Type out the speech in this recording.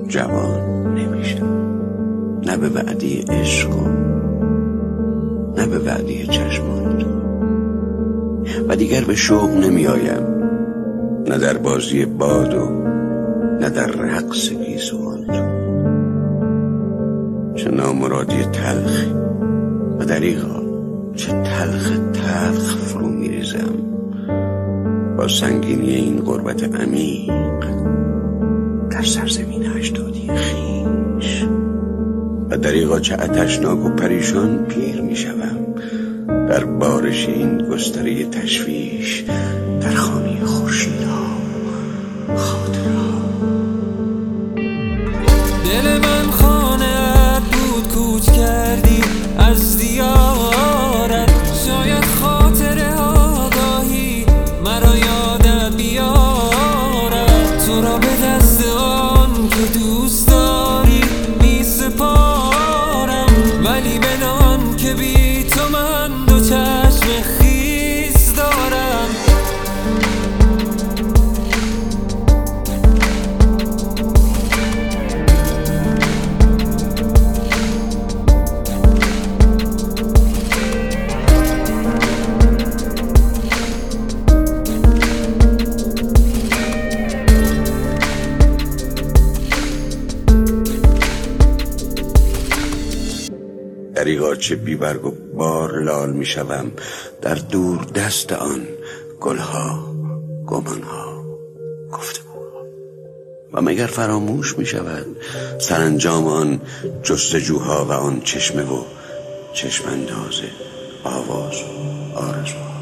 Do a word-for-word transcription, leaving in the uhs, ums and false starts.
جوان نمیشم، نه به وعده عشق و نه به وعده چشمان تو، و دیگر به شوق نمی آیم، نه در بازی باد و نه در رقص گیسوان تو. چه نامرادی تلخی و دریغا چه تلخ تلخ فرو می ریزم با سنگینی این غربت عمیق در سرزمین هشتادی خویش، و دریغا چه عطشناک و پریشان پیر می شوم در بارش این گستره تشویش در خانه خورشیدها خاطرها. دل من خانه بود کوچ کردی از دیارت، شاید خاطر آگاهی مرا یادت بیارد. تو را به دست آن که دوست داری می سپارم، ولی بدان که بی تو من دو چشم خیس دارم. دریغا چه بیبرگ و بار لال می شوم در دور دست آن گلها، گمانها، گفتگوها، و مگر فراموش می شود سرانجام آن جستجوها و آن چشمه و چشمانداز آواز و آرزوها.